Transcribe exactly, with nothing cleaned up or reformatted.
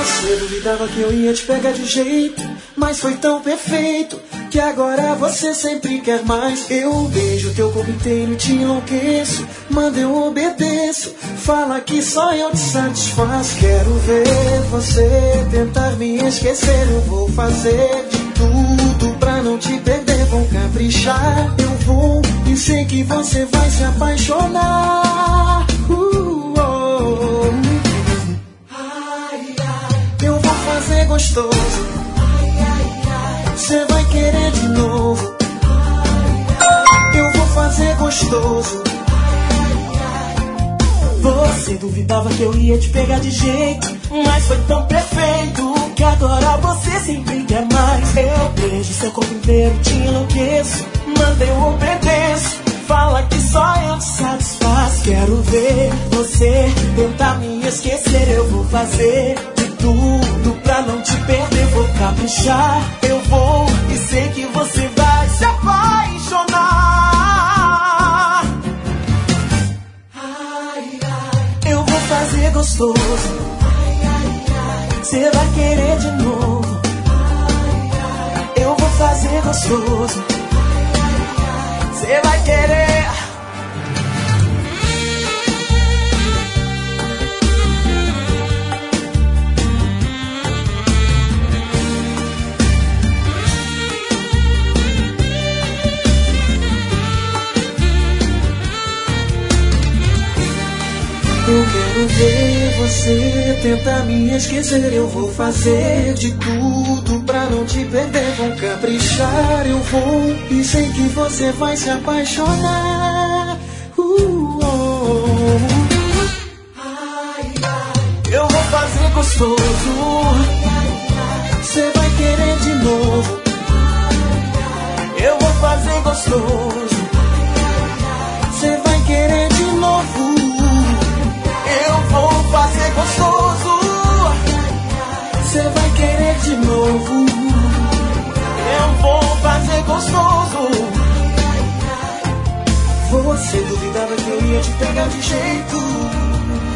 Você duvidava que eu ia te pegar de jeito, mas foi tão perfeito que agora você sempre quer mais. Eu beijo teu corpo inteiro e te enlouqueço. Manda, eu obedeço. Fala que só eu te satisfaço. Quero ver você tentar me esquecer. Eu vou fazer de tudo pra não te perder. Vou caprichar, eu vou, e sei que você vai se apaixonar. uh, oh. Eu vou fazer gostoso, cê vai querer de novo. Eu vou fazer gostoso. Você duvidava que eu ia te pegar de jeito, mas foi tão perfeito que agora você sempre quer mais. Eu beijo seu corpo inteiro, te enlouqueço. Manda, eu obedeço. Fala que só eu te satisfaço. Quero ver você tentar me esquecer. Eu vou fazer de tudo pra não te perder. Vou caprichar, eu vou, e sei que você vai se apaixonar. Eu vou fazer gostoso, cê vai querer de novo. Eu vou fazer gostoso, cê vai querer. Eu quero ver você tentar me esquecer. Eu vou fazer de tudo pra não te perder. Vou caprichar, eu vou, e sei que você vai se apaixonar. uh, oh. Eu vou fazer gostoso, cê vai querer de novo. Eu vou fazer gostoso, cê vai querer de novo. Eu vou fazer gostoso, cê vai querer de novo. Eu vou fazer gostoso. Você duvidava que eu ia te pegar de jeito,